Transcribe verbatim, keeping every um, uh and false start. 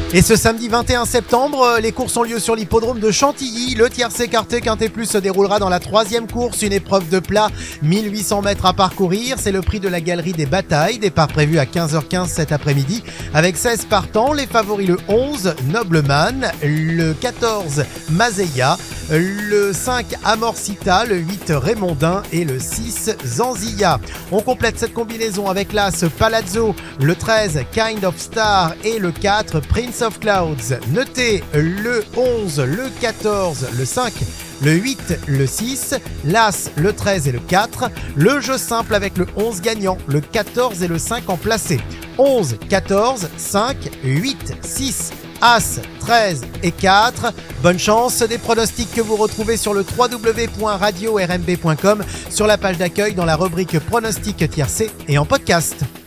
Et ce samedi vingt et un septembre, les courses ont lieu sur l'hippodrome de Chantilly. Le tiercé écarté Quintet Plus se déroulera dans la troisième course, une épreuve de plat, mille huit cents mètres à parcourir. C'est le prix de la Galerie des Batailles, départ prévu à quinze heures quinze cet après-midi. Avec seize partants, les favoris le onze, Nobleman, le quatorze, Mazeya, le cinq, Amorcita, le huit, Raymondin et le six, Zanzilla. On complète cette combinaison avec l'As Palazzo, le treize, Kind of Star et le quatre, Prince of Clouds. Notez le onze, le quatorze, le cinq, le huit, le six, l'As, le treize et le quatre. Le jeu simple avec le onze gagnant, le quatorze et le cinq en placé. onze, quatorze, cinq, huit, six, As, treize et quatre. Bonne chance, des pronostics que vous retrouvez sur le w w w point radio r m b point com, sur la page d'accueil dans la rubrique pronostics tiercé et en podcast.